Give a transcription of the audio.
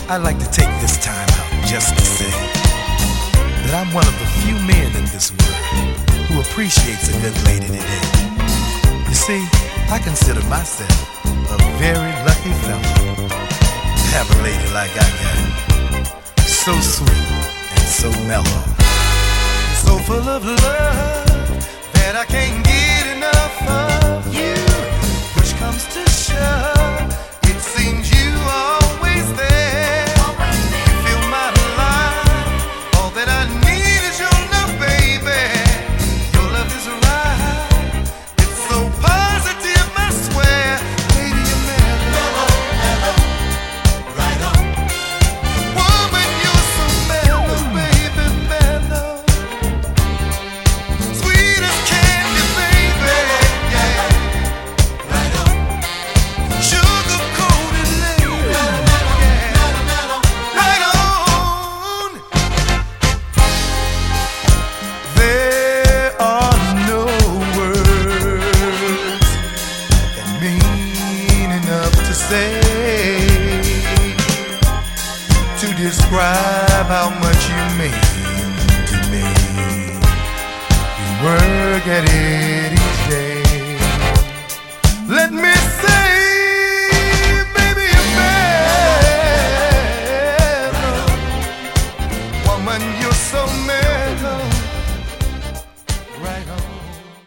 I'd like to take this time out just to say that I'm one of the few men in this world who appreciates a good lady today. You see, I consider myself a very lucky fellow to have a lady like I got. So sweet and so mellow, so full of love that I can't get enough of you. Push comes to shove, it seems you always there. You fill my life, all that I need is your love, baby. Your love is right, it's so positive, I swear. Lady, you're mellow, mellow, right on. Woman, you're so mellow, baby, mellow. Sweet as candy, baby, yeah. Right on. Sugar-coated lady, yeah. Right on. There are no words that mean enough to say to describe how much you mean to me. You work at it each day. Let me say, baby, you're mellow. Woman, you're so mellow.